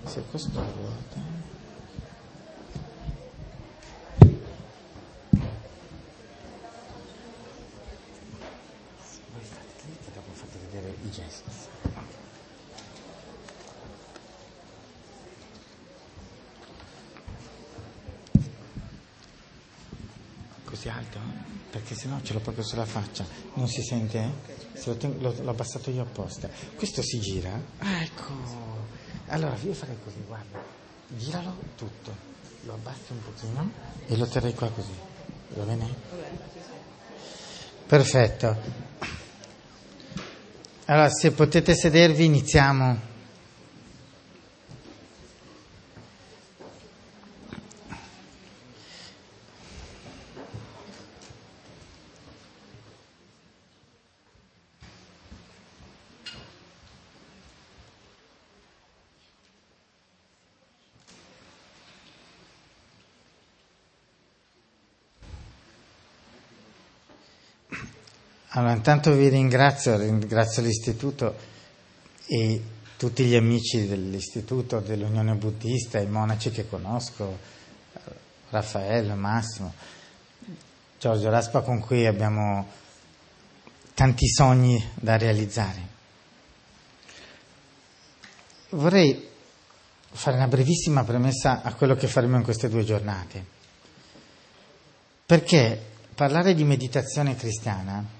Se questo vuota. Voi state lì che dopo fate vedere i gesti. Così alto? Perché sennò ce l'ho proprio sulla faccia. Non si sente? Se l'ho abbassato io apposta. Questo si gira? Ah, ecco. Allora io farei così, guarda. Giralo tutto. Lo abbassi un pochino e lo terrei qua così. Va bene? Perfetto. Allora, se potete sedervi, iniziamo. Allora, intanto vi ringrazio l'Istituto e tutti gli amici dell'Istituto, dell'Unione Buddista, i monaci che conosco, Raffaello, Massimo, Giorgio Raspa, con cui abbiamo tanti sogni da realizzare. Vorrei fare una brevissima premessa a quello che faremo in queste 2 giornate, perché parlare di meditazione cristiana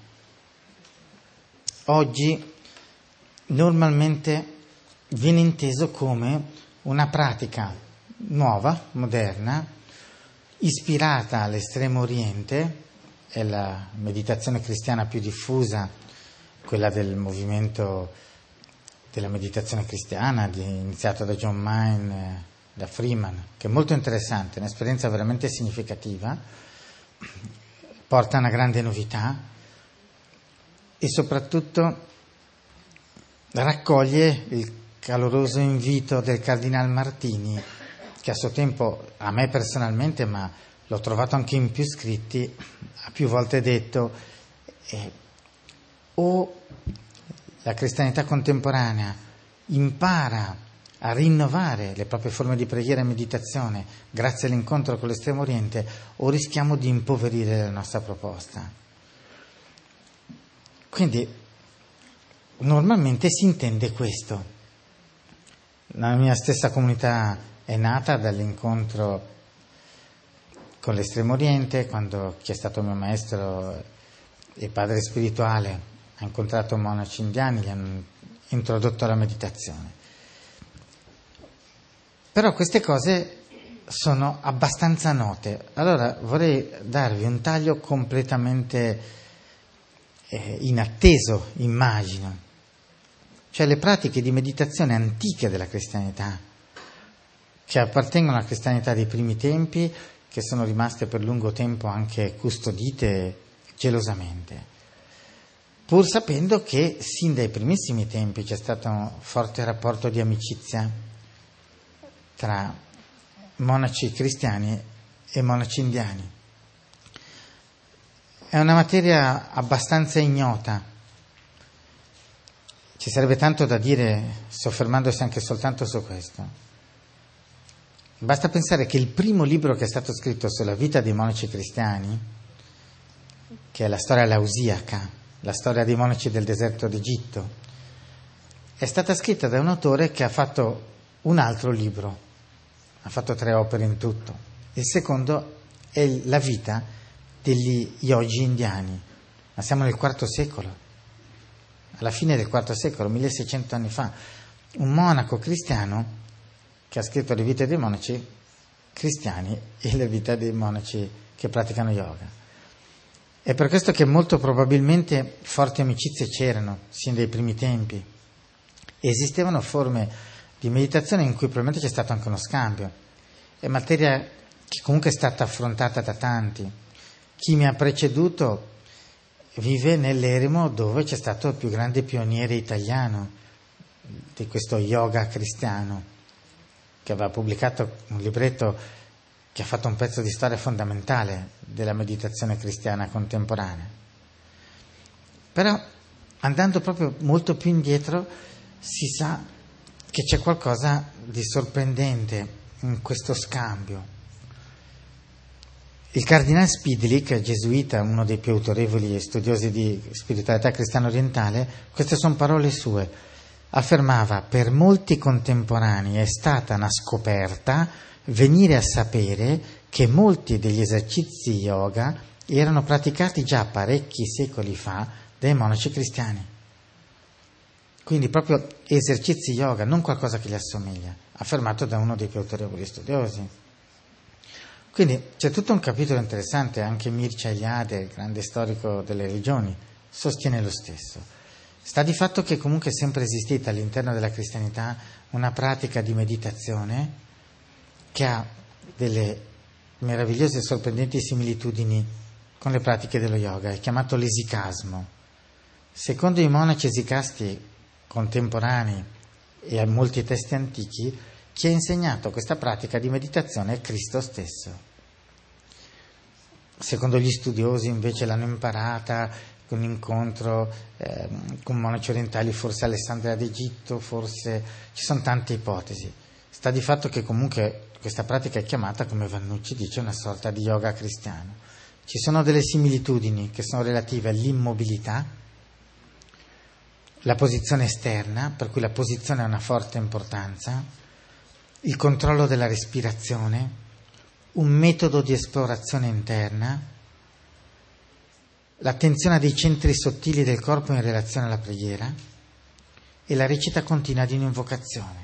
oggi normalmente viene inteso come una pratica nuova, moderna, ispirata all'Estremo Oriente, è la meditazione cristiana più diffusa, quella del movimento della meditazione cristiana, iniziato da John Main, da Freeman, che è molto interessante, un'esperienza veramente significativa, porta una grande novità e soprattutto raccoglie il caloroso invito del Cardinal Martini, che a suo tempo, a me personalmente, ma l'ho trovato anche in più scritti, ha più volte detto o la cristianità contemporanea impara a rinnovare le proprie forme di preghiera e meditazione grazie all'incontro con l'Estremo Oriente, o rischiamo di impoverire la nostra proposta. Quindi normalmente si intende questo. La mia stessa comunità è nata dall'incontro con l'Estremo Oriente, quando chi è stato mio maestro e padre spirituale ha incontrato monaci indiani, gli hanno introdotto la meditazione. Però queste cose sono abbastanza note. Allora vorrei darvi un taglio completamente inatteso, immagino, cioè le pratiche di meditazione antiche della cristianità, che appartengono alla cristianità dei primi tempi, che sono rimaste per lungo tempo anche custodite gelosamente, pur sapendo che sin dai primissimi tempi c'è stato un forte rapporto di amicizia tra monaci cristiani e monaci indiani. È una materia abbastanza ignota, ci sarebbe tanto da dire soffermandosi anche soltanto su questo. Basta pensare che il primo libro che è stato scritto sulla vita dei monaci cristiani, che è la storia lausiaca, la storia dei monaci del deserto d'Egitto, è stata scritta da un autore che ha fatto un altro libro, ha fatto 3 opere in tutto. Il secondo è la vita degli yogi indiani, ma siamo nel IV secolo, alla fine del IV secolo, 1600 anni fa, un monaco cristiano che ha scritto le vite dei monaci cristiani e le vite dei monaci che praticano yoga. È per questo che molto probabilmente forti amicizie c'erano sin dai primi tempi. Esistevano forme di meditazione in cui probabilmente c'è stato anche uno scambio. È materia che comunque è stata affrontata da tanti. Chi mi ha preceduto vive nell'eremo dove c'è stato il più grande pioniere italiano di questo yoga cristiano, che aveva pubblicato un libretto che ha fatto un pezzo di storia fondamentale della meditazione cristiana contemporanea. Però, andando proprio molto più indietro, si sa che c'è qualcosa di sorprendente in questo scambio. Il cardinale Spidlick, gesuita, uno dei più autorevoli studiosi di spiritualità cristiana orientale, queste sono parole sue, affermava: per molti contemporanei è stata una scoperta venire a sapere che molti degli esercizi yoga erano praticati già parecchi secoli fa dai monaci cristiani. Quindi proprio esercizi yoga, non qualcosa che gli assomiglia, affermato da uno dei più autorevoli studiosi. Quindi c'è tutto un capitolo interessante, anche Mircea Eliade, il grande storico delle religioni, sostiene lo stesso. Sta di fatto che comunque è sempre esistita all'interno della cristianità una pratica di meditazione che ha delle meravigliose e sorprendenti similitudini con le pratiche dello yoga, è chiamato l'esicasmo. Secondo i monaci esicasti contemporanei e a molti testi antichi, chi ha insegnato questa pratica di meditazione è Cristo stesso. Secondo gli studiosi invece l'hanno imparata con un incontro con monaci orientali, forse Alessandria d'Egitto, forse ci sono tante ipotesi. Sta di fatto che comunque questa pratica è chiamata, come Vannucci dice, una sorta di yoga cristiano. Ci sono delle similitudini che sono relative all'immobilità, la posizione esterna, per cui la posizione ha una forte importanza, il controllo della respirazione, un metodo di esplorazione interna, l'attenzione dei centri sottili del corpo in relazione alla preghiera e la recita continua di un'invocazione.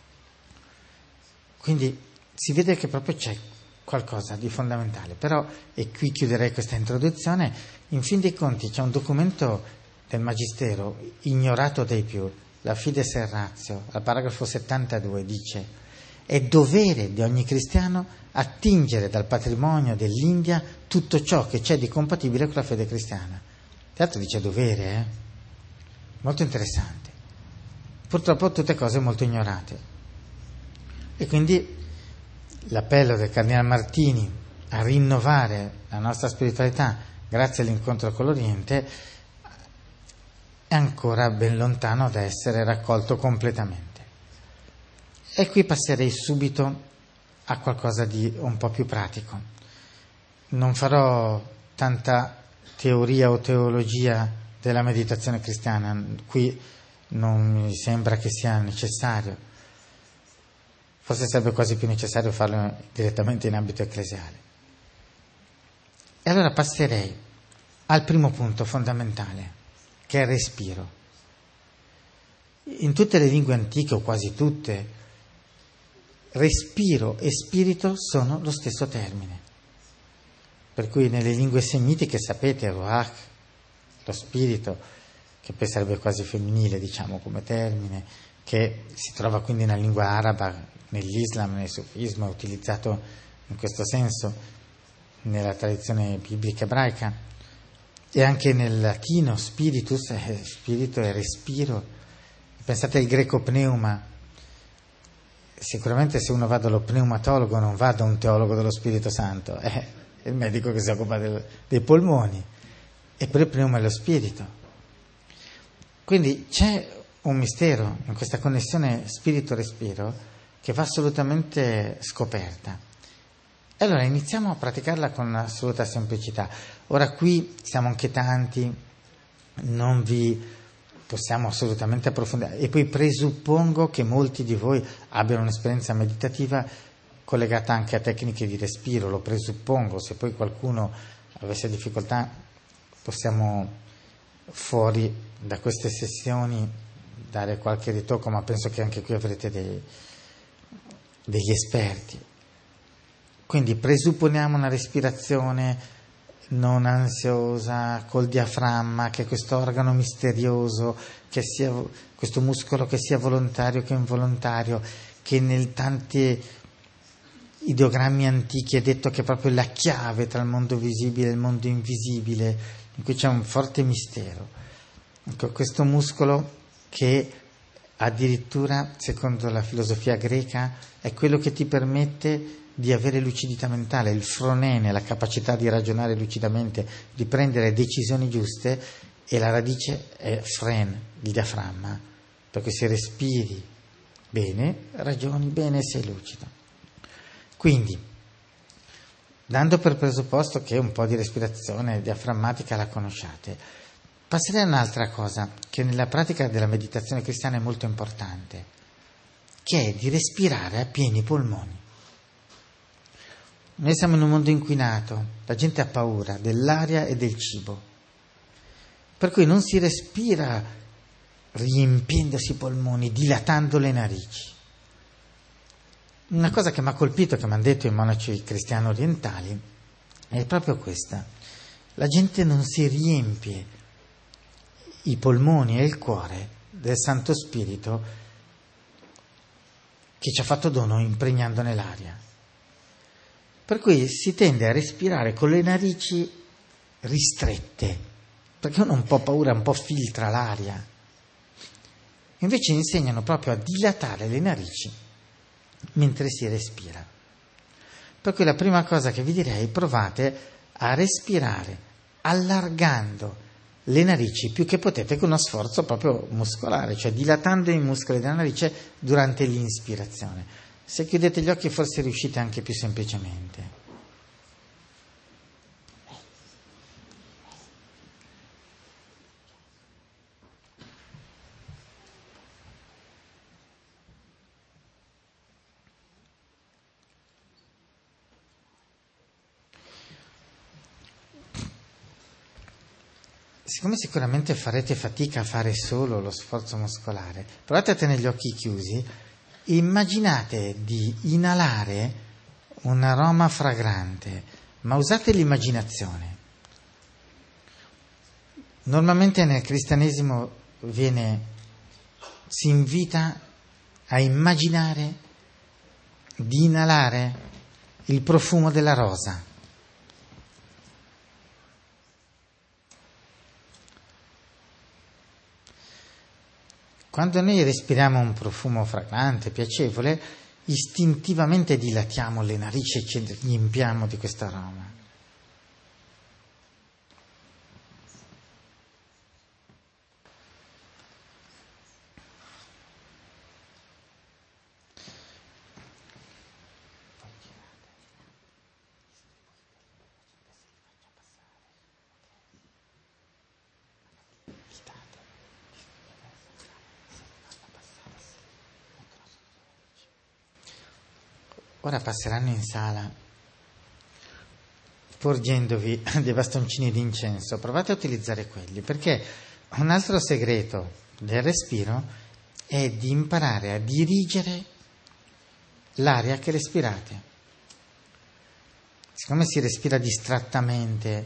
Quindi si vede che proprio c'è qualcosa di fondamentale. Però, e qui chiuderei questa introduzione, in fin dei conti c'è un documento del Magistero ignorato dai più, la Fides et Ratio, al paragrafo 72 dice: è dovere di ogni cristiano attingere dal patrimonio dell'India tutto ciò che c'è di compatibile con la fede cristiana. Tra l'altro dice dovere, molto interessante. Purtroppo tutte cose molto ignorate. E quindi l'appello del Cardinale Martini a rinnovare la nostra spiritualità grazie all'incontro con l'Oriente è ancora ben lontano da essere raccolto completamente. E qui passerei subito a qualcosa di un po' più pratico. Non farò tanta teoria o teologia della meditazione cristiana, qui non mi sembra che sia necessario. Forse sarebbe quasi più necessario farlo direttamente in ambito ecclesiale. E allora passerei al primo punto fondamentale, che è il respiro. In tutte le lingue antiche, o quasi tutte, respiro e spirito sono lo stesso termine. Per cui nelle lingue semitiche sapete, ruach, lo spirito, che poi sarebbe quasi femminile, diciamo, come termine, che si trova quindi nella lingua araba, nell'Islam, nel sufismo, è utilizzato in questo senso nella tradizione biblica ebraica, e anche nel latino spiritus, spirito e respiro. Pensate al greco pneuma. Sicuramente se uno va dallo pneumatologo non va da un teologo dello Spirito Santo, è il medico che si occupa dei polmoni, eppure il pneuma è lo spirito. Quindi c'è un mistero in questa connessione spirito-respiro che va assolutamente scoperta. E allora iniziamo a praticarla con assoluta semplicità. Ora qui siamo anche tanti, non vi possiamo assolutamente approfondire, e poi presuppongo che molti di voi abbiano un'esperienza meditativa collegata anche a tecniche di respiro, lo presuppongo. Se poi qualcuno avesse difficoltà possiamo fuori da queste sessioni dare qualche ritocco, ma penso che anche qui avrete degli esperti. Quindi presupponiamo una respirazione non ansiosa, col diaframma, che questo organo misterioso, che sia questo muscolo che sia volontario che involontario, che nel tanti ideogrammi antichi è detto che è proprio la chiave tra il mondo visibile e il mondo invisibile, in cui c'è un forte mistero. Ecco, questo muscolo che addirittura, secondo la filosofia greca, è quello che ti permette di avere lucidità mentale, il fronene, la capacità di ragionare lucidamente, di prendere decisioni giuste, e la radice è fren, il diaframma, perché se respiri Bene, ragioni bene, sei lucido. Quindi, dando per presupposto che un po' di respirazione diaframmatica la conosciate, passerei a un'altra cosa che nella pratica della meditazione cristiana è molto importante, che è di respirare a pieni polmoni. Noi siamo in un mondo inquinato, la gente ha paura dell'aria e del cibo, per cui non si respira riempiendosi i polmoni, dilatando le narici. Una cosa che mi ha colpito, che mi hanno detto i monaci cristiani orientali, è proprio questa. La gente non si riempie i polmoni e il cuore del Santo Spirito che ci ha fatto dono impregnandone l'aria. Per cui si tende a respirare con le narici ristrette, perché uno ha un po' paura, un po' filtra l'aria. Invece insegnano proprio a dilatare le narici mentre si respira. Per cui la prima cosa che vi direi, provate a respirare allargando le narici più che potete con uno sforzo proprio muscolare, cioè dilatando i muscoli della narice durante l'inspirazione. Se chiudete gli occhi forse riuscite anche più semplicemente. Siccome sicuramente farete fatica a fare solo lo sforzo muscolare, provate a tenere gli occhi chiusi, immaginate di inalare un aroma fragrante, ma usate l'immaginazione. Normalmente nel cristianesimo si invita a immaginare di inalare il profumo della rosa. Quando noi respiriamo un profumo fragante, piacevole, istintivamente dilatiamo le narici e ci riempiamo di questo aroma. Ora passeranno in sala porgendovi dei bastoncini di incenso. Provate a utilizzare quelli, perché un altro segreto del respiro è di imparare a dirigere l'aria che respirate. Siccome si respira distrattamente,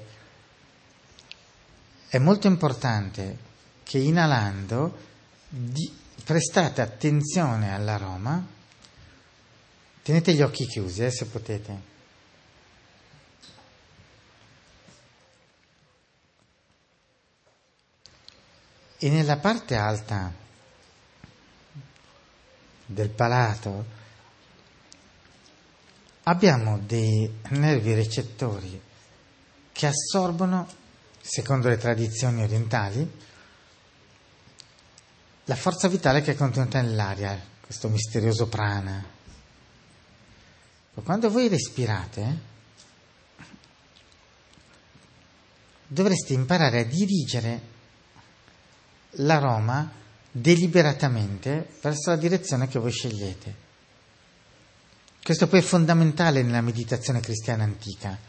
è molto importante che inalando prestate attenzione all'aroma. Tenete gli occhi chiusi, se potete. E nella parte alta del palato abbiamo dei nervi recettori che assorbono, secondo le tradizioni orientali, la forza vitale che è contenuta nell'aria, questo misterioso prana. Quando voi respirate, dovreste imparare a dirigere l'aroma deliberatamente verso la direzione che voi scegliete. Questo poi è fondamentale nella meditazione cristiana antica.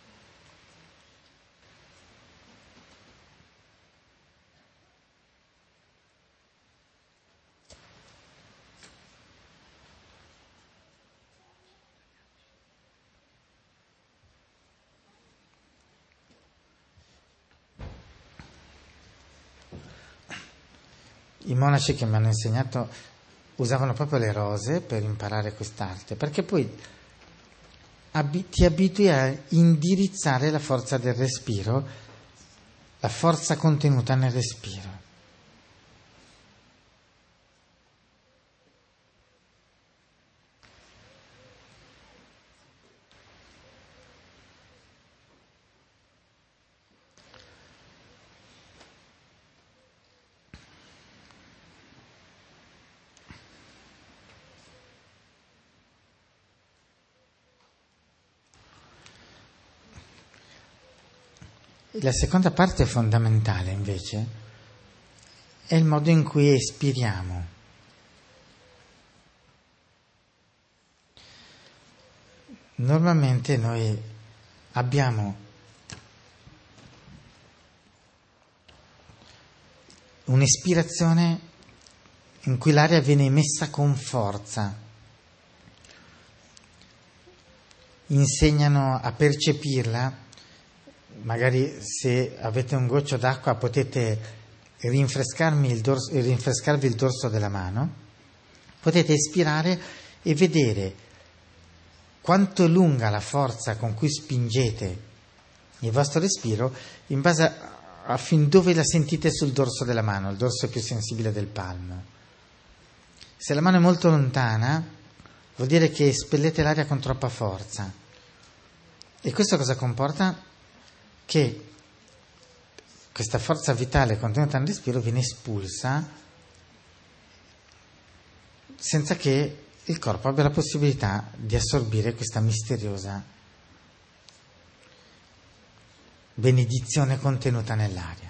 I monaci che mi hanno insegnato usavano proprio le rose per imparare quest'arte, perché poi ti abitui a indirizzare la forza del respiro, la forza contenuta nel respiro. La seconda parte fondamentale, invece, è il modo in cui espiriamo. Normalmente noi abbiamo un'espirazione in cui l'aria viene emessa con forza. Insegnano a percepirla, magari se avete un goccio d'acqua potete rinfrescarvi il dorso della mano, potete espirare e vedere quanto è lunga la forza con cui spingete il vostro respiro in base a fin dove la sentite sul dorso della mano. Il dorso è più sensibile del palmo. Se la mano è molto lontana vuol dire che espellete l'aria con troppa forza. E questo cosa comporta? Che questa forza vitale contenuta nel respiro viene espulsa senza che il corpo abbia la possibilità di assorbire questa misteriosa benedizione contenuta nell'aria.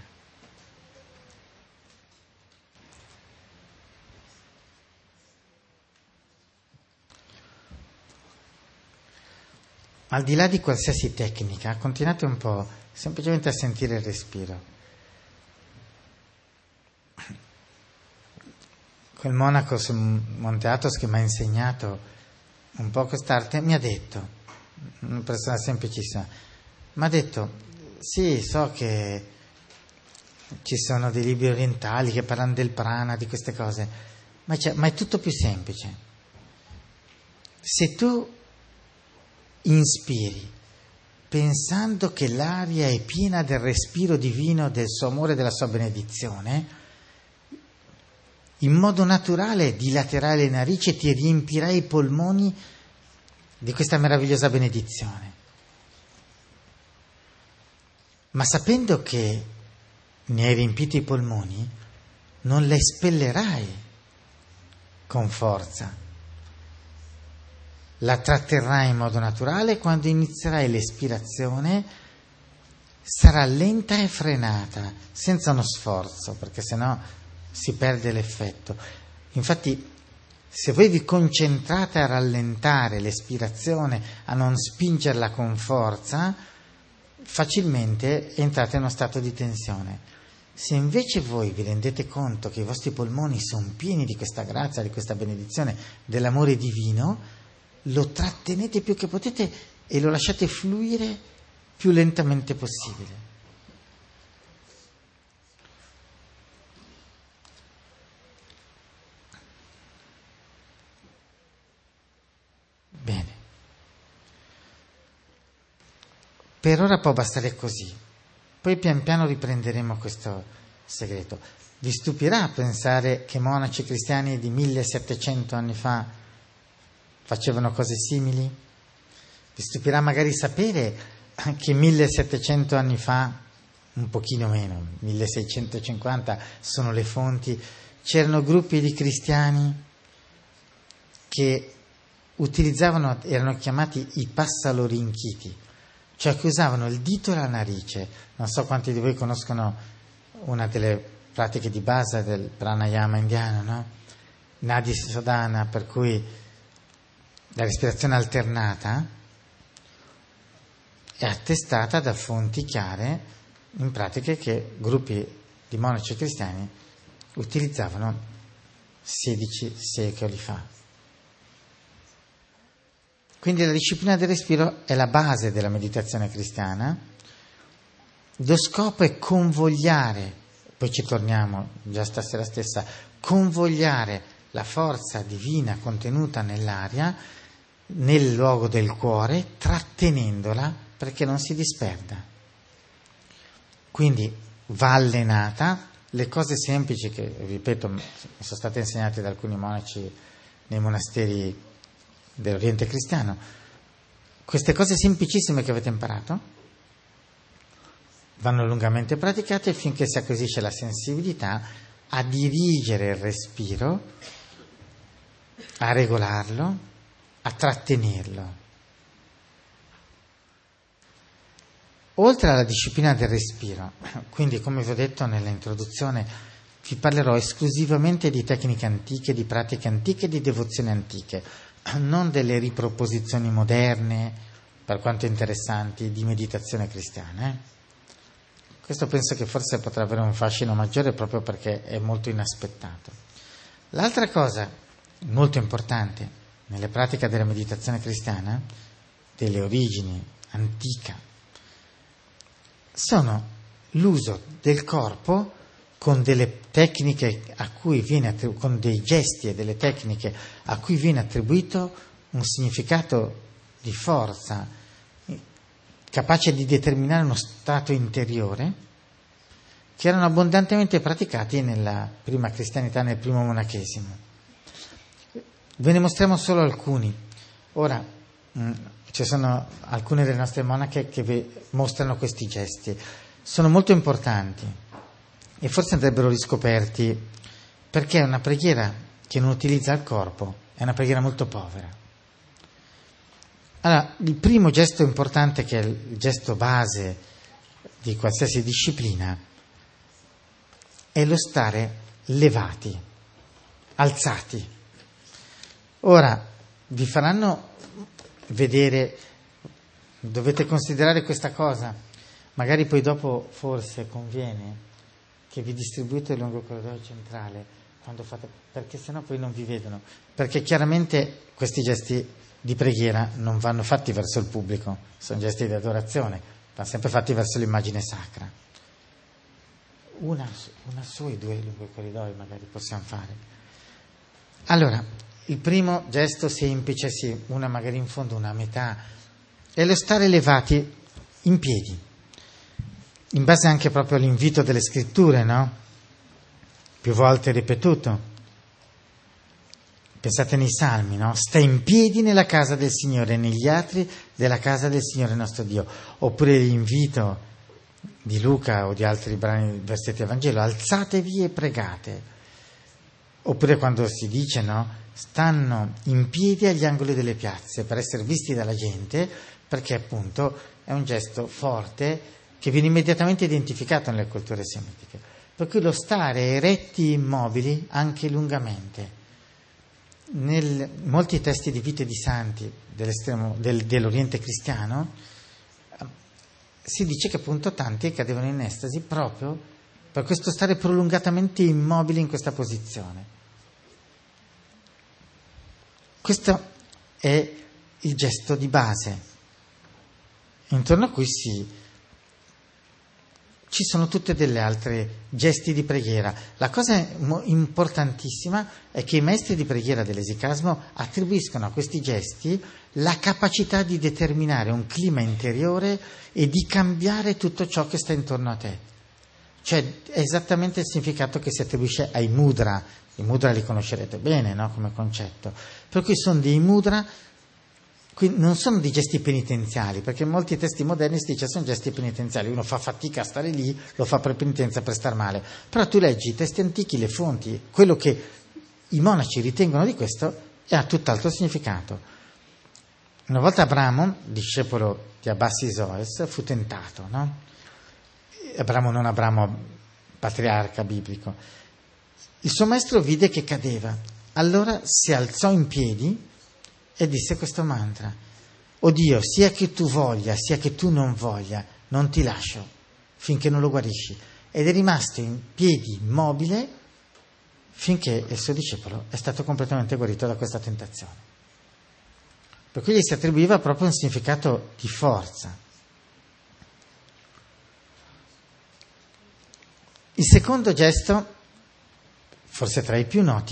Al di là di qualsiasi tecnica, continuate un po' semplicemente a sentire il respiro. Quel monaco su Monte Athos che mi ha insegnato un po' quest'arte mi ha detto, una persona semplicissima, mi ha detto, sì, so che ci sono dei libri orientali che parlano del prana, di queste cose, ma è tutto più semplice. Se tu inspiri pensando che l'aria è piena del respiro divino, del suo amore e della sua benedizione, in modo naturale dilaterai le narici e ti riempirai i polmoni di questa meravigliosa benedizione. Ma sapendo che ne hai riempito i polmoni, non la espellerai con forza. La tratterrai in modo naturale e quando inizierai l'espirazione sarà lenta e frenata, senza uno sforzo, perché sennò si perde l'effetto. Infatti, se voi vi concentrate a rallentare l'espirazione, a non spingerla con forza, facilmente entrate in uno stato di tensione. Se invece voi vi rendete conto che i vostri polmoni sono pieni di questa grazia, di questa benedizione, dell'amore divino, lo trattenete più che potete e lo lasciate fluire più lentamente possibile. Bene. Per ora può bastare così. Poi pian piano riprenderemo questo segreto. Vi stupirà pensare che monaci cristiani di 1700 anni fa facevano cose simili? Vi stupirà magari sapere che 1700 anni fa, un pochino meno, 1650 sono le fonti, c'erano gruppi di cristiani che utilizzavano, erano chiamati i passalorinchiti, cioè che usavano il dito e la narice. Non so quanti di voi conoscono una delle pratiche di base del pranayama indiano, no? Nadi Sodhana, per cui la respirazione alternata è attestata da fonti chiare in pratiche che gruppi di monaci cristiani utilizzavano 16 secoli fa. Quindi la disciplina del respiro è la base della meditazione cristiana. Lo scopo è convogliare, poi ci torniamo già stasera stessa, convogliare la forza divina contenuta nell'aria nel luogo del cuore, trattenendola perché non si disperda. Quindi va allenata. Le cose semplici che, ripeto, mi sono state insegnate da alcuni monaci nei monasteri dell'Oriente cristiano, queste cose semplicissime che avete imparato vanno lungamente praticate finché si acquisisce la sensibilità a dirigere il respiro, a regolarlo, a trattenerlo. oltre alla disciplina del respiro, quindi come vi ho detto nell'introduzione, vi parlerò esclusivamente di tecniche antiche, di pratiche antiche, di devozioni antiche, non delle riproposizioni moderne, per quanto interessanti, di meditazione cristiana. Questo penso che forse potrà avere un fascino maggiore proprio perché è molto inaspettato. L'altra cosa molto importante nelle pratiche della meditazione cristiana, delle origini, antica, sono l'uso del corpo con delle tecniche a cui viene con dei gesti e delle tecniche a cui viene attribuito un significato di forza, capace di determinare uno stato interiore, che erano abbondantemente praticati nella prima cristianità, nel primo monachesimo. Ve ne mostriamo solo alcuni. Ora, ci sono alcune delle nostre monache che vi mostrano questi gesti. Sono molto importanti e forse andrebbero riscoperti, perché è una preghiera che non utilizza il corpo, è una preghiera molto povera. Allora, il primo gesto importante, che è il gesto base di qualsiasi disciplina, è lo stare levati, alzati. Ora, vi faranno vedere, dovete considerare questa cosa, magari poi dopo forse conviene che vi distribuite lungo il corridoio centrale quando fate, perché sennò poi non vi vedono, perché chiaramente questi gesti di preghiera non vanno fatti verso il pubblico, sono gesti di adorazione, vanno sempre fatti verso l'immagine sacra. Una su e due lungo i corridoi magari possiamo fare. Allora, il primo gesto semplice, sì, una magari in fondo, una a metà, è lo stare levati in piedi, in base anche proprio all'invito delle scritture, no? Più volte ripetuto. Pensate nei Salmi, no? Sta in piedi nella casa del Signore, negli atri della casa del Signore nostro Dio. Oppure l'invito di Luca o di altri brani, versetti del Vangelo, alzatevi e pregate. Oppure quando si dice, no? Stanno in piedi agli angoli delle piazze per essere visti dalla gente, perché appunto è un gesto forte che viene immediatamente identificato nelle culture semitiche. Per cui lo stare eretti immobili anche lungamente. Molti testi di vite di santi dell'Oriente cristiano si dice che appunto tanti cadevano in estasi proprio per questo stare prolungatamente immobili in questa posizione. Questo è il gesto di base, intorno a cui ci sono tutte delle altre gesti di preghiera. La cosa importantissima è che i maestri di preghiera dell'esicasmo attribuiscono a questi gesti la capacità di determinare un clima interiore e di cambiare tutto ciò che sta intorno a te. Cioè è esattamente il significato che si attribuisce ai mudra. I mudra li conoscerete bene, no? Come concetto. Per cui sono dei mudra, non sono dei gesti penitenziali, perché in molti testi moderni si dice sono gesti penitenziali, uno fa fatica a stare lì, lo fa per penitenza, per star male. Però tu leggi i testi antichi, le fonti, quello che i monaci ritengono di questo ha tutt'altro significato. Una volta Abramo, discepolo di Abbas Isoes, fu tentato, no? Abramo patriarca biblico. Il suo maestro vide che cadeva, allora si alzò in piedi e disse questo mantra: o Dio, sia che tu voglia, sia che tu non voglia, non ti lascio finché non lo guarisci. Ed è rimasto in piedi, immobile, finché il suo discepolo è stato completamente guarito da questa tentazione. Per cui gli si attribuiva proprio un significato di forza. Il secondo gesto, forse tra i più noti,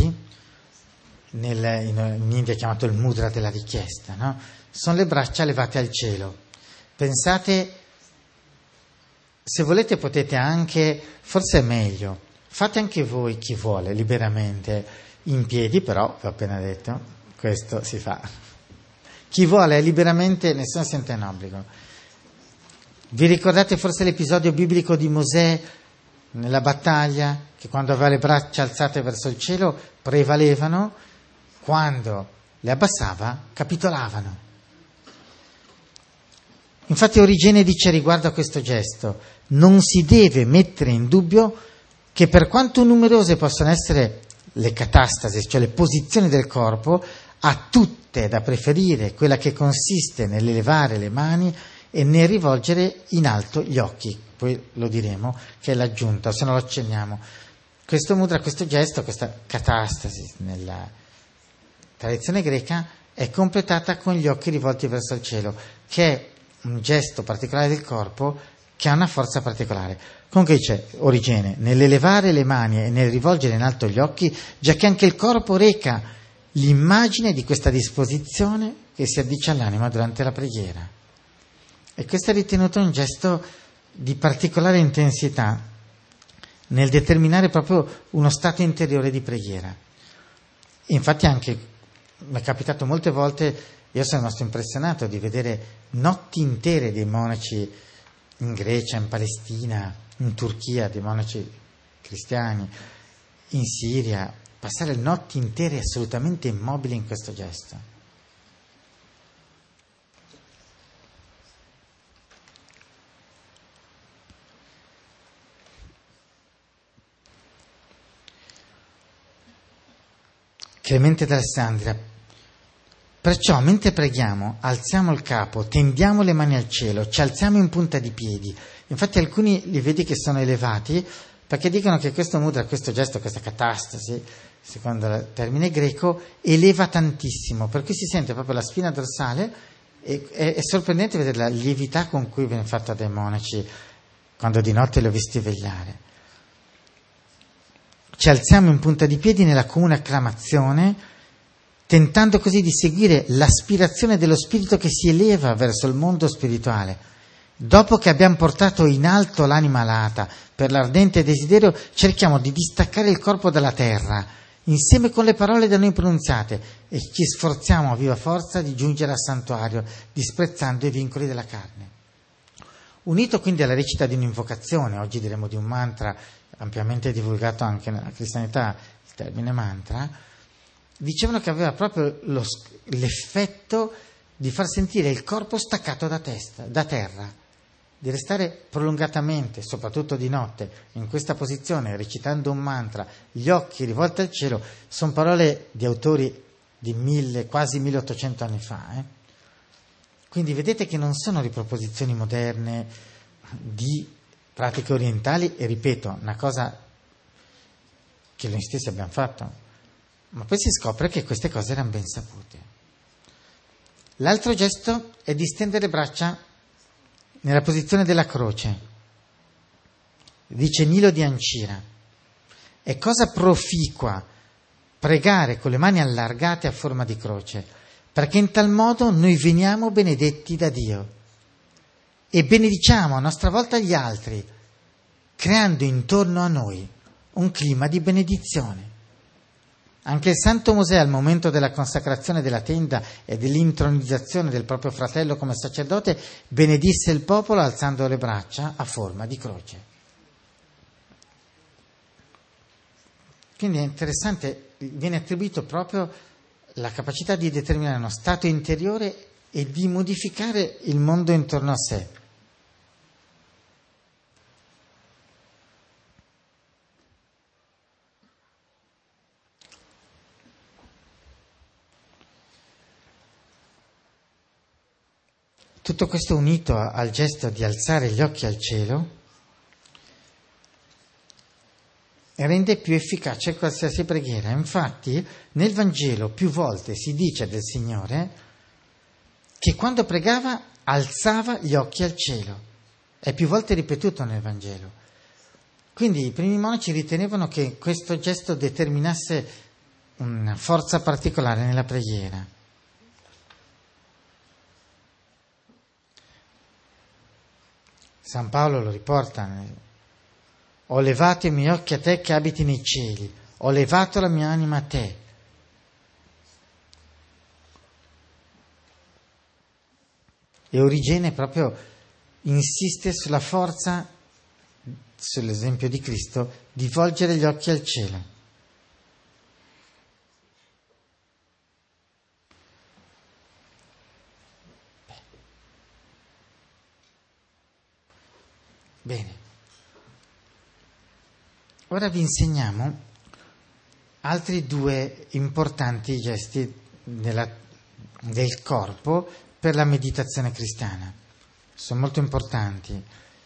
in India è chiamato il mudra della richiesta, no? Sono le braccia levate al cielo. Pensate, se volete potete anche, forse è meglio, fate anche voi, chi vuole, liberamente, in piedi, però, vi ho appena detto, questo si fa. Chi vuole liberamente, nessuno sente in obbligo. Vi ricordate forse l'episodio biblico di Mosè nella battaglia, che quando aveva le braccia alzate verso il cielo prevalevano, quando le abbassava capitolavano. Infatti Origene dice riguardo a questo gesto: non si deve mettere in dubbio che per quanto numerose possano essere le catastasi, cioè le posizioni del corpo, a tutte è da preferire quella che consiste nell'elevare le mani e nel rivolgere in alto gli occhi. Poi lo diremo, che è l'aggiunta, se no lo accenniamo. Questo mudra, questo gesto, questa catastasi nella tradizione greca è completata con gli occhi rivolti verso il cielo, che è un gesto particolare del corpo che ha una forza particolare. Comunque dice Origene, nell'elevare le mani e nel rivolgere in alto gli occhi, già che anche il corpo reca l'immagine di questa disposizione che si addice all'anima durante la preghiera. E questo è ritenuto un gesto di particolare intensità nel determinare proprio uno stato interiore di preghiera. Infatti anche mi è capitato molte volte, io sono rimasto impressionato di vedere notti intere dei monaci in Grecia, in Palestina, in Turchia, dei monaci cristiani, in Siria, passare notti intere assolutamente immobili in questo gesto. Clemente d'Alessandria: perciò mentre preghiamo alziamo il capo, tendiamo le mani al cielo, ci alziamo in punta di piedi. Infatti alcuni li vedi che sono elevati perché dicono che questo mudra, questo gesto, questa catastasi, secondo il termine greco, eleva tantissimo, per cui si sente proprio la spina dorsale e è sorprendente vedere la lievità con cui viene fatta dai monaci quando di notte li ho visti vegliare. Ci alziamo in punta di piedi nella comune acclamazione, tentando così di seguire l'aspirazione dello spirito che si eleva verso il mondo spirituale. Dopo che abbiamo portato in alto l'anima alata per l'ardente desiderio, cerchiamo di distaccare il corpo dalla terra, insieme con le parole da noi pronunziate, e ci sforziamo a viva forza di giungere al santuario, disprezzando i vincoli della carne. Unito quindi alla recita di un'invocazione, oggi diremo di un mantra, ampiamente divulgato anche nella cristianità, il termine mantra, dicevano che aveva proprio l'effetto di far sentire il corpo staccato da terra, di restare prolungatamente, soprattutto di notte, in questa posizione, recitando un mantra, gli occhi rivolti al cielo. Sono parole di autori di quasi 1800 anni fa. Quindi vedete che non sono riproposizioni moderne di pratiche orientali, e ripeto, una cosa che noi stessi abbiamo fatto, ma poi si scopre che queste cose erano ben sapute. L'altro gesto è di stendere le braccia nella posizione della croce. Dice Nilo di Ancira: è cosa proficua pregare con le mani allargate a forma di croce, perché in tal modo noi veniamo benedetti da Dio e benediciamo a nostra volta gli altri, creando intorno a noi un clima di benedizione. Anche il santo Mosè, al momento della consacrazione della tenda e dell'intronizzazione del proprio fratello come sacerdote, benedisse il popolo alzando le braccia a forma di croce. Quindi è interessante, viene attribuito proprio la capacità di determinare uno stato interiore e di modificare il mondo intorno a sé. Tutto questo unito al gesto di alzare gli occhi al cielo rende più efficace qualsiasi preghiera. Infatti nel Vangelo più volte si dice del Signore che quando pregava alzava gli occhi al cielo. È più volte ripetuto nel Vangelo. Quindi i primi monaci ritenevano che questo gesto determinasse una forza particolare nella preghiera. San Paolo lo riporta: ho levato i miei occhi a te che abiti nei cieli, ho levato la mia anima a te. E Origene proprio insiste sulla forza, sull'esempio di Cristo, di volgere gli occhi al cielo. Bene. Ora vi insegniamo altri due importanti gesti del corpo per la meditazione cristiana. Sono molto importanti.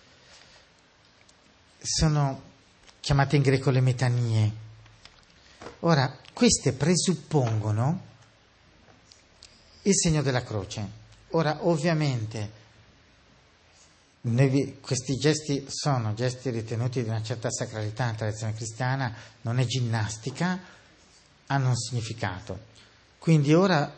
Sono chiamate in greco le metanie. Ora, queste presuppongono il segno della croce. Ora, ovviamente, questi gesti sono gesti ritenuti di una certa sacralità nella tradizione cristiana, non è ginnastica, hanno un significato. Quindi ora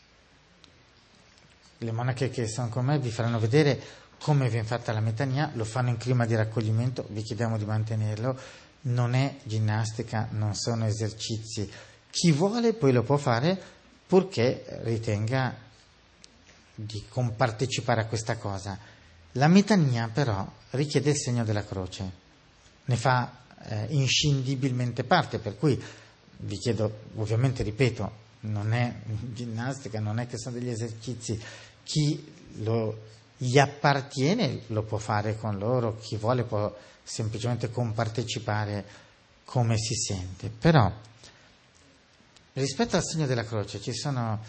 le monache che sono con me vi faranno vedere come viene fatta la metania, lo fanno in clima di raccoglimento, vi chiediamo di mantenerlo, non è ginnastica, non sono esercizi. Chi vuole poi lo può fare purché ritenga di compartecipare a questa cosa. La metania però richiede il segno della croce, ne fa inscindibilmente parte, per cui vi chiedo, ovviamente ripeto, non è ginnastica, non è che sono degli esercizi, chi gli appartiene lo può fare con loro, chi vuole può semplicemente compartecipare come si sente. Però rispetto al segno della croce ci sono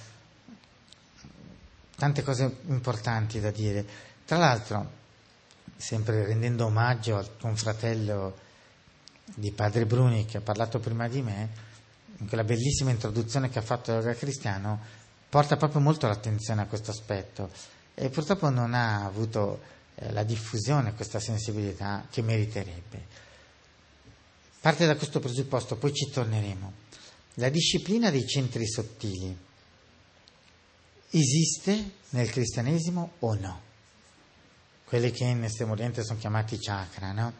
tante cose importanti da dire. Tra l'altro, sempre rendendo omaggio al confratello di Padre Bruni che ha parlato prima di me, in quella bellissima introduzione che ha fatto al yoga cristiano, porta proprio molto l'attenzione a questo aspetto e purtroppo non ha avuto la diffusione, questa sensibilità che meriterebbe. Parte da questo presupposto, poi ci torneremo. La disciplina dei centri sottili esiste nel cristianesimo o no? Quelli che in Estremo Oriente sono chiamati chakra, no?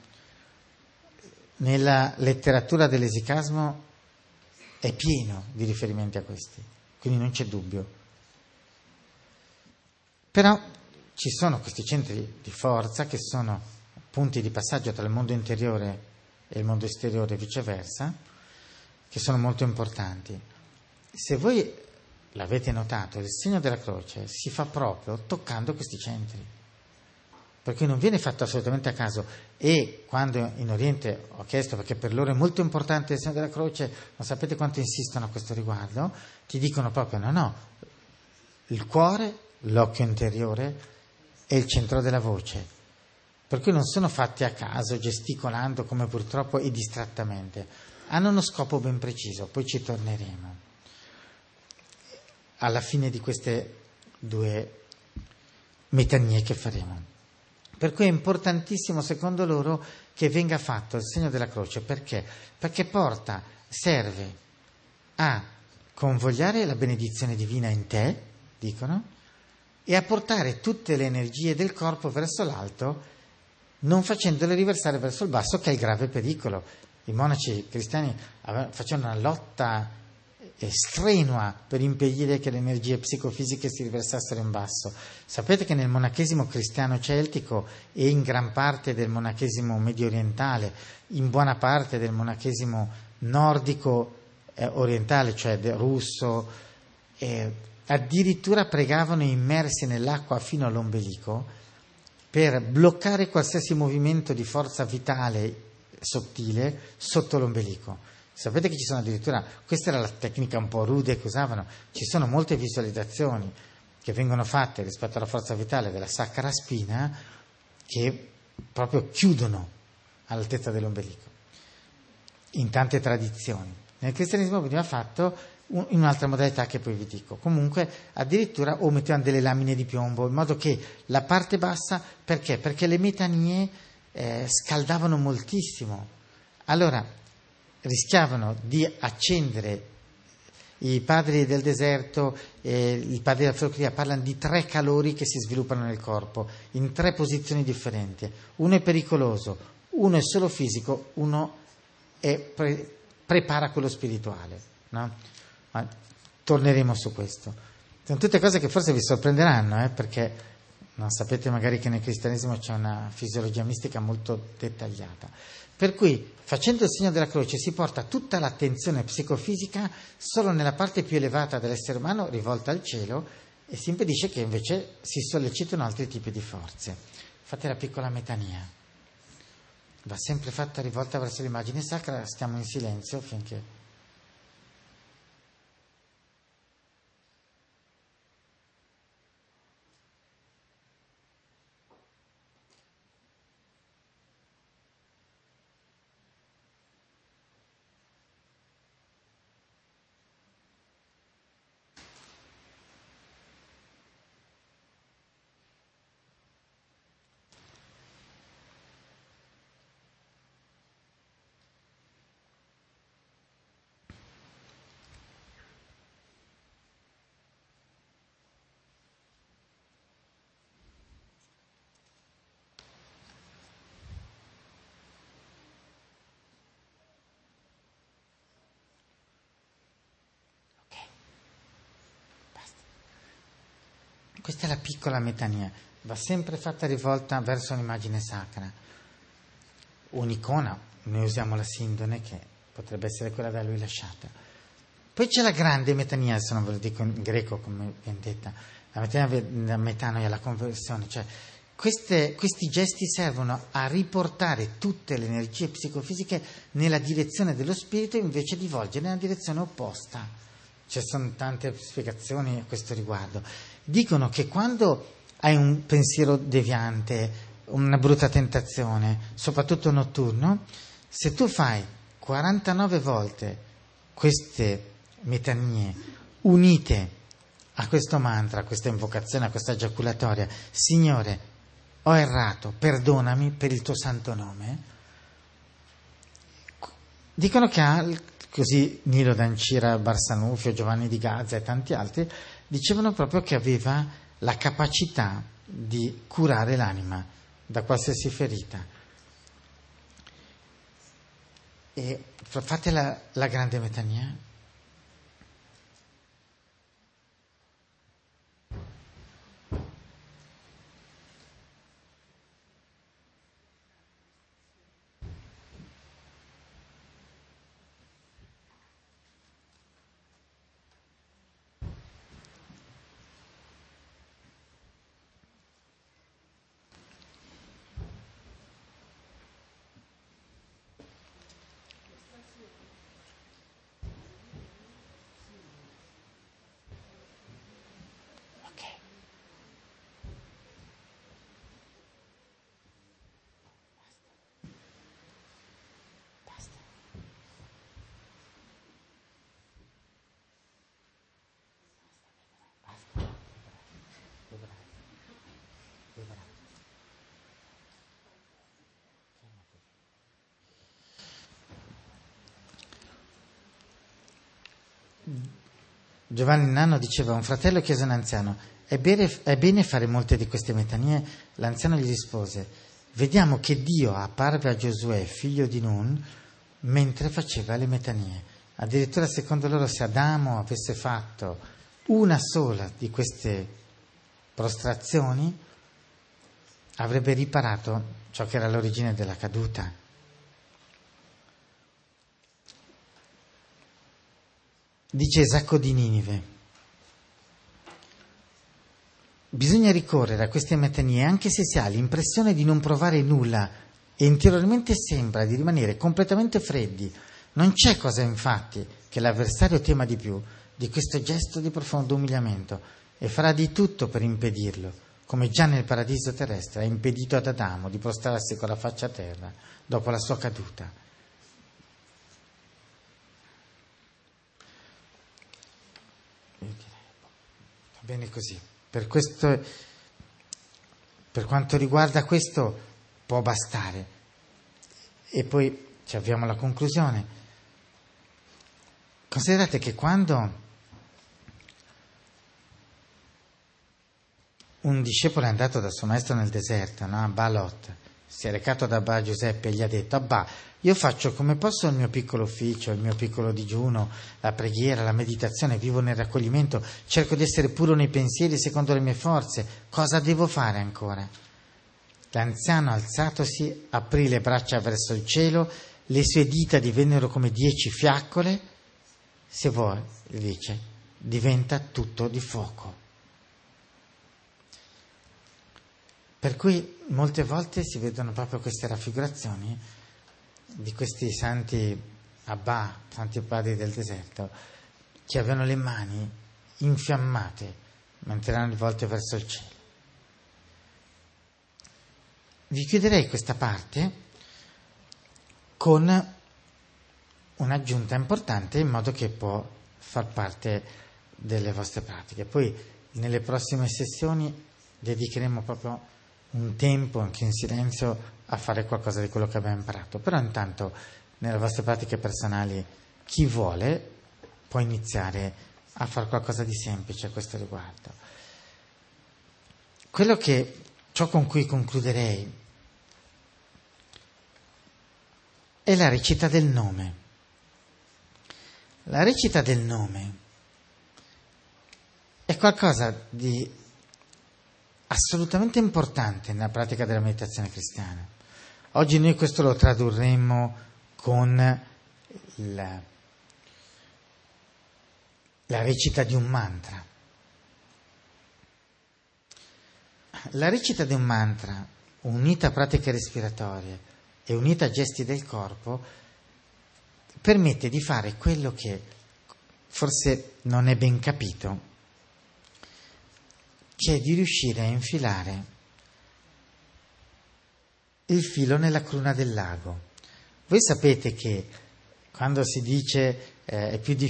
Nella letteratura dell'esicasmo è pieno di riferimenti a questi, quindi non c'è dubbio. Però ci sono questi centri di forza che sono punti di passaggio tra il mondo interiore e il mondo esteriore e viceversa, che sono molto importanti. Se voi l'avete notato, il segno della croce si fa proprio toccando questi centri, perché non viene fatto assolutamente a caso. E quando in Oriente ho chiesto, perché per loro è molto importante il segno della croce, non sapete quanto insistono a questo riguardo, ti dicono proprio no, il cuore, l'occhio interiore è il centro della voce, per cui non sono fatti a caso, gesticolando come purtroppo e distrattamente, hanno uno scopo ben preciso, poi ci torneremo alla fine di queste due metanie che faremo. Per cui è importantissimo, secondo loro, che venga fatto il segno della croce. Perché? Perché serve a convogliare la benedizione divina in te, dicono, e a portare tutte le energie del corpo verso l'alto, non facendole riversare verso il basso, che è il grave pericolo. I monaci cristiani facevano una lotta strenua per impedire che le energie psicofisiche si riversassero in basso. Sapete che nel monachesimo cristiano celtico e in gran parte del monachesimo medio orientale, in buona parte del monachesimo nordico orientale, cioè russo, addirittura pregavano immersi nell'acqua fino all'ombelico per bloccare qualsiasi movimento di forza vitale sottile sotto l'ombelico. Sapete che ci sono addirittura, questa era la tecnica un po' rude che usavano, ci sono molte visualizzazioni che vengono fatte rispetto alla forza vitale della sacra spina che proprio chiudono all'altezza dell'ombelico, in tante tradizioni. Nel cristianesimo veniva fatto in un'altra modalità che poi vi dico. Comunque addirittura mettevano delle lamine di piombo in modo che la parte bassa, perché? Perché le metanie scaldavano moltissimo. Allora rischiavano di accendere. I padri del deserto, i padri della filosofia parlano di 3 calori che si sviluppano nel corpo in 3 posizioni differenti. Uno è pericoloso, uno è solo fisico, uno prepara quello spirituale, no? Ma torneremo su questo. Sono tutte cose che forse vi sorprenderanno, perché non sapete magari che nel cristianesimo c'è una fisiologia mistica molto dettagliata. Per cui, facendo il segno della croce, si porta tutta l'attenzione psicofisica solo nella parte più elevata dell'essere umano, rivolta al cielo, e si impedisce che invece si sollecitino altri tipi di forze. Fate la piccola metania. va sempre fatta rivolta verso l'immagine sacra, stiamo in silenzio finché... Questa è la piccola metania, va sempre fatta rivolta verso un'immagine sacra. Un'icona, noi usiamo la sindone, che potrebbe essere quella da lui lasciata. Poi c'è la grande metania, se non ve lo dico in greco come viene detta, la metania da metanoia, la conversione, cioè questi gesti servono a riportare tutte le energie psicofisiche nella direzione dello spirito invece di volgere nella direzione opposta. Ci sono tante spiegazioni a questo riguardo. Dicono che quando hai un pensiero deviante, una brutta tentazione, soprattutto notturno, se tu fai 49 volte queste metanie unite a questo mantra, a questa invocazione, a questa giaculatoria, Signore, ho errato, perdonami per il tuo santo nome, dicono che così Nilo d'Ancira, Barsanufio, Giovanni di Gazza e tanti altri dicevano proprio che aveva la capacità di curare l'anima da qualsiasi ferita. E fate la grande metania. Giovanni Nanno diceva: un fratello chiese a un anziano, è bene fare molte di queste metanie? L'anziano gli rispose: vediamo che Dio apparve a Giosuè, figlio di Nun, mentre faceva le metanie. Addirittura secondo loro, se Adamo avesse fatto una sola di queste prostrazioni, avrebbe riparato ciò che era l'origine della caduta. Dice Isacco di Ninive: bisogna ricorrere a queste metanie anche se si ha l'impressione di non provare nulla e interiormente sembra di rimanere completamente freddi. Non c'è cosa infatti che l'avversario tema di più di questo gesto di profondo umiliamento e farà di tutto per impedirlo, come già nel paradiso terrestre ha impedito ad Adamo di prostrarsi con la faccia a terra dopo la sua caduta. Va bene così. Per quanto riguarda questo può bastare. E poi ci avviamo alla conclusione. Considerate che quando un discepolo è andato dal suo maestro nel deserto, no? A Balot, si è recato da Abba Giuseppe e gli ha detto: Abba, io faccio come posso il mio piccolo ufficio, il mio piccolo digiuno, la preghiera, la meditazione, vivo nel raccoglimento, cerco di essere puro nei pensieri secondo le mie forze, cosa devo fare ancora? L'anziano, alzatosi, aprì le braccia verso il cielo, le sue dita divennero come 10 fiaccole. Se vuoi, dice, diventa tutto di fuoco. Per cui molte volte si vedono proprio queste raffigurazioni di questi santi Abbà, santi padri del deserto, che avevano le mani infiammate mentre erano rivolte verso il cielo. Vi chiuderei questa parte con un'aggiunta importante, in modo che può far parte delle vostre pratiche. Poi nelle prossime sessioni dedicheremo proprio un tempo anche in silenzio a fare qualcosa di quello che abbiamo imparato. Però intanto nelle vostre pratiche personali chi vuole può iniziare a fare qualcosa di semplice a questo riguardo. Ciò con cui concluderei è la recita del nome. La recita del nome è qualcosa di assolutamente importante nella pratica della meditazione cristiana. Oggi noi questo lo tradurremmo con la recita di un mantra. La recita di un mantra, unita a pratiche respiratorie e unita a gesti del corpo, permette di fare quello che forse non è ben capito, che è di riuscire a infilare il filo nella cruna del lago. Voi sapete che quando si dice è più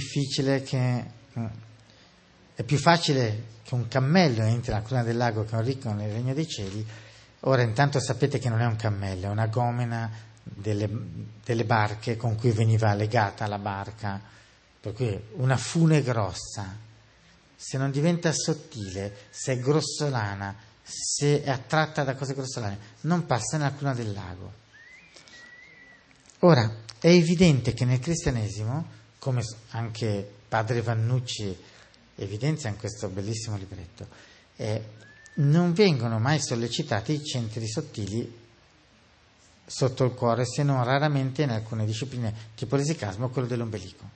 facile che un cammello entri nella cruna del lago che un ricco nel regno dei cieli, ora intanto sapete che non è un cammello, è una gomena delle barche con cui veniva legata la barca, per cui una fune grossa, se non diventa sottile, se è grossolana, se è attratta da cose grossolane, non passa nella cruna del lago. Ora, è evidente che nel cristianesimo, come anche padre Vannucci evidenzia in questo bellissimo libretto, non vengono mai sollecitati i centri sottili sotto il cuore, se non raramente in alcune discipline tipo l'esicasmo o quello dell'ombelico.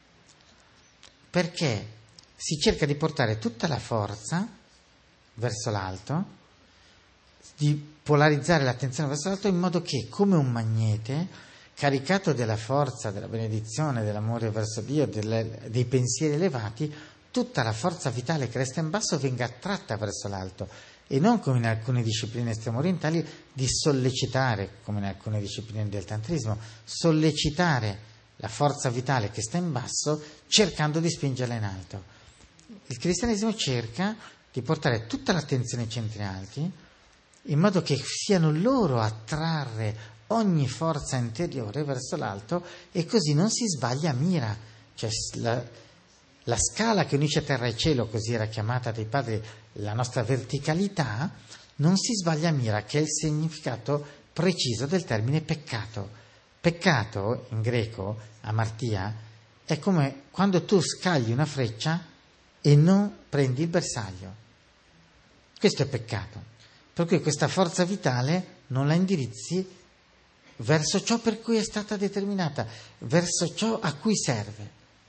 Perché si cerca di portare tutta la forza verso l'alto, di polarizzare l'attenzione verso l'alto, in modo che, come un magnete, caricato della forza, della benedizione, dell'amore verso Dio, dei pensieri elevati, tutta la forza vitale che resta in basso venga attratta verso l'alto, e non come in alcune discipline estremo-orientali di sollecitare, come in alcune discipline del tantrismo, sollecitare la forza vitale che sta in basso cercando di spingerla in alto. Il cristianesimo cerca di portare tutta l'attenzione ai centri alti, in modo che siano loro a trarre ogni forza interiore verso l'alto, e così non si sbaglia mira. Cioè la scala che unisce terra e cielo, così era chiamata dai padri la nostra verticalità, non si sbaglia mira, che è il significato preciso del termine peccato. Peccato, in greco, amartia, è come quando tu scagli una freccia e non prendi il bersaglio. Questo è peccato. Per cui questa forza vitale non la indirizzi verso ciò per cui è stata determinata, verso ciò a cui serve.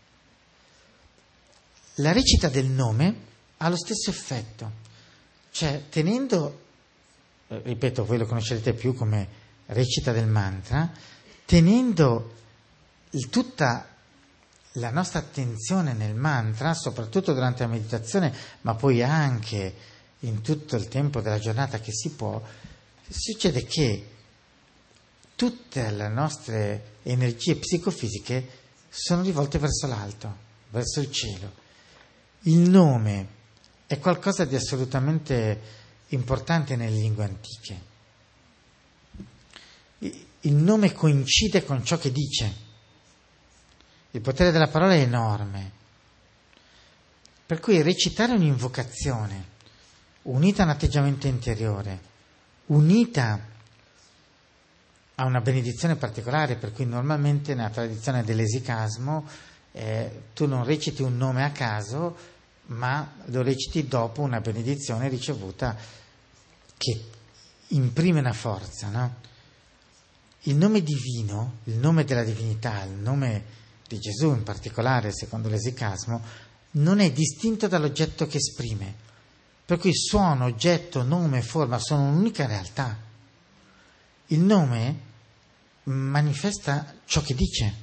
La recita del nome ha lo stesso effetto, cioè tenendo, ripeto, voi lo conoscerete più come recita del mantra, tenendo tutta la nostra attenzione nel mantra, soprattutto durante la meditazione, ma poi anche in tutto il tempo della giornata che si può, succede che tutte le nostre energie psicofisiche sono rivolte verso l'alto, verso il cielo. Il nome è qualcosa di assolutamente importante nelle lingue antiche. Il nome coincide con ciò che dice. Il potere della parola è enorme. Per cui recitare un'invocazione unita a un atteggiamento interiore, unita a una benedizione particolare, per cui normalmente nella tradizione dell'esicasmo tu non reciti un nome a caso, ma lo reciti dopo una benedizione ricevuta che imprime una forza, no? Il nome divino, il nome della divinità, il nome di Gesù in particolare, secondo l'esicasmo, non è distinto dall'oggetto che esprime, per cui suono, oggetto, nome, forma sono un'unica realtà. Il nome manifesta ciò che dice.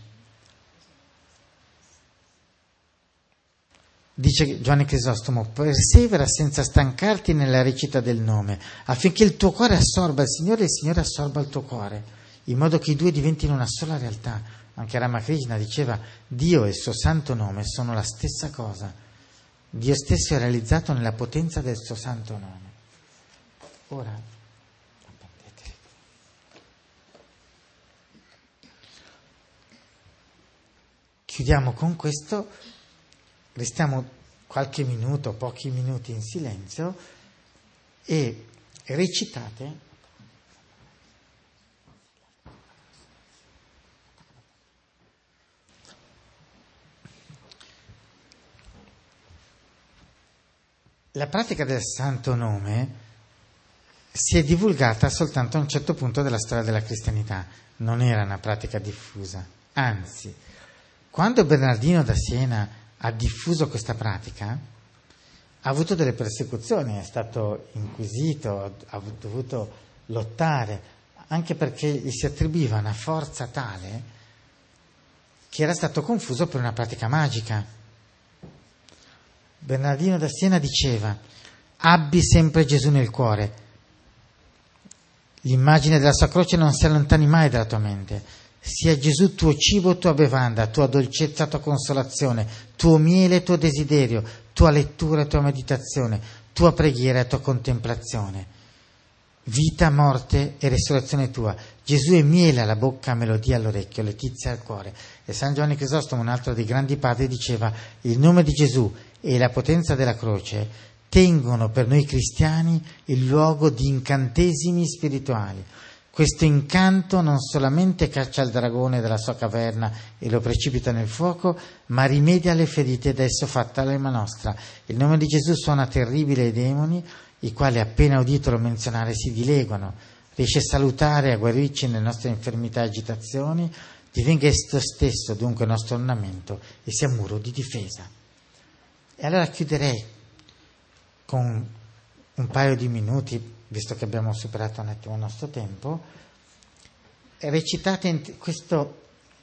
Dice Giovanni Crisostomo: persevera senza stancarti nella recita del nome, affinché il tuo cuore assorba il Signore e il Signore assorba il tuo cuore, in modo che i due diventino una sola realtà. Anche Ramakrishna diceva: Dio e il suo santo nome sono la stessa cosa. Dio stesso è realizzato nella potenza del suo santo nome. Ora, chiudiamo con questo, restiamo qualche minuto, pochi minuti in silenzio e recitate la pratica del santo nome. Si è divulgata soltanto a un certo punto della storia della cristianità, non era una pratica diffusa, anzi, quando Bernardino da Siena ha diffuso questa pratica, ha avuto delle persecuzioni, è stato inquisito, ha dovuto lottare, anche perché gli si attribuiva una forza tale che era stato confuso per una pratica magica. Bernardino da Siena diceva: abbi sempre Gesù nel cuore, l'immagine della sua croce non si allontani mai dalla tua mente, sia Gesù tuo cibo, tua bevanda, tua dolcezza, tua consolazione, tuo miele, tuo desiderio, tua lettura, tua meditazione, tua preghiera e tua contemplazione. Vita, morte e resurrezione tua. Gesù è miele alla bocca, melodia all'orecchio, letizia al cuore. E San Giovanni Crisostomo, un altro dei grandi padri, diceva: il nome di Gesù e la potenza della croce tengono per noi cristiani il luogo di incantesimi spirituali. Questo incanto non solamente caccia il dragone dalla sua caverna e lo precipita nel fuoco, ma rimedia le ferite da esso fatte all'anima nostra. Il nome di Gesù suona terribile ai demoni, i quali appena uditolo menzionare si dileguano. Riesce a salutare e a guarirci nelle nostre infermità e agitazioni, divenga esso stesso dunque nostro ornamento e sia muro di difesa. E allora chiuderei con un paio di minuti, visto che abbiamo superato un attimo il nostro tempo. Recitate questo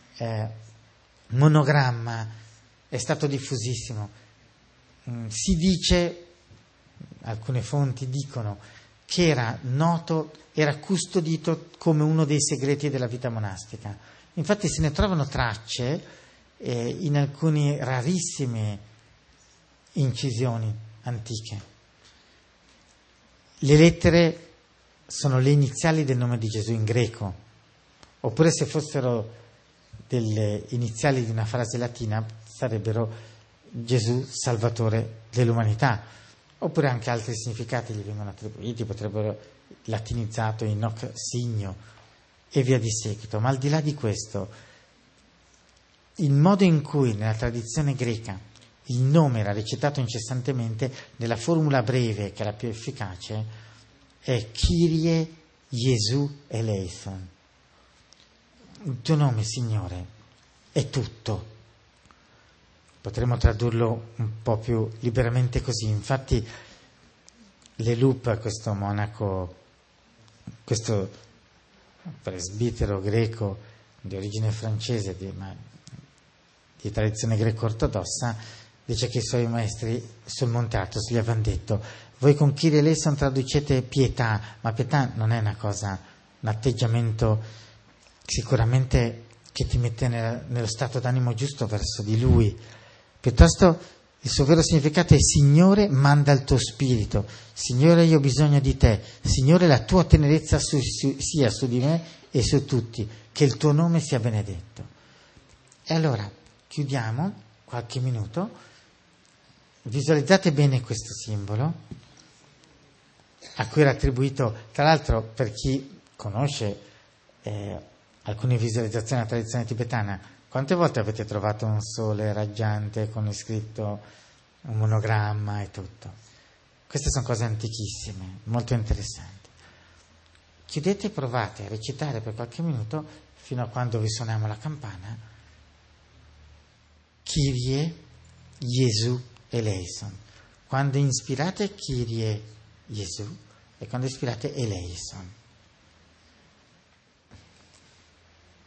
monogramma, è stato diffusissimo. Si dice, alcune fonti dicono, che era noto, era custodito come uno dei segreti della vita monastica. Infatti se ne trovano tracce in alcune rarissime incisioni antiche. Le lettere sono le iniziali del nome di Gesù in greco, oppure se fossero delle iniziali di una frase latina sarebbero Gesù Salvatore dell'umanità, oppure anche altri significati gli vengono attribuiti, potrebbero latinizzato in hoc signo e via di seguito. Ma al di là di questo, il modo in cui nella tradizione greca il nome era recitato incessantemente nella formula breve, che è la più efficace, è Kyrie Gesù eleison. Il tuo nome, Signore, è tutto. Potremmo tradurlo un po' più liberamente così. Infatti Leloup, questo monaco, questo presbitero greco di origine francese, di tradizione greco-ortodossa, dice che i suoi maestri sul Monte Athos gli avevano detto: voi con Kyrie eleison traducete pietà, ma pietà non è una cosa, un atteggiamento sicuramente che ti mette nello stato d'animo giusto verso di Lui. Piuttosto il suo vero significato è: Signore, manda il tuo spirito, Signore, io ho bisogno di te, Signore, la tua tenerezza sia su di me e su tutti, che il tuo nome sia benedetto. E allora chiudiamo qualche minuto. Visualizzate bene questo simbolo a cui era attribuito, tra l'altro, per chi conosce alcune visualizzazioni della tradizione tibetana, quante volte avete trovato un sole raggiante con scritto un monogramma e tutto? Queste sono cose antichissime, molto interessanti. Chiudete e provate a recitare per qualche minuto, fino a quando vi suoniamo la campana, Kyrie Gesù eleison. Quando inspirate Kyrie Gesù e quando ispirate eleison.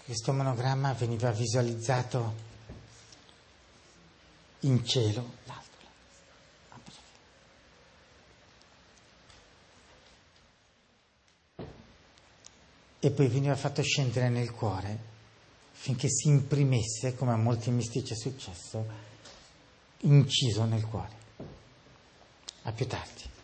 Questo monogramma veniva visualizzato in cielo, l'altro. E poi veniva fatto scendere nel cuore finché si imprimesse, come a molti mistici è successo, inciso nel cuore. A più tardi.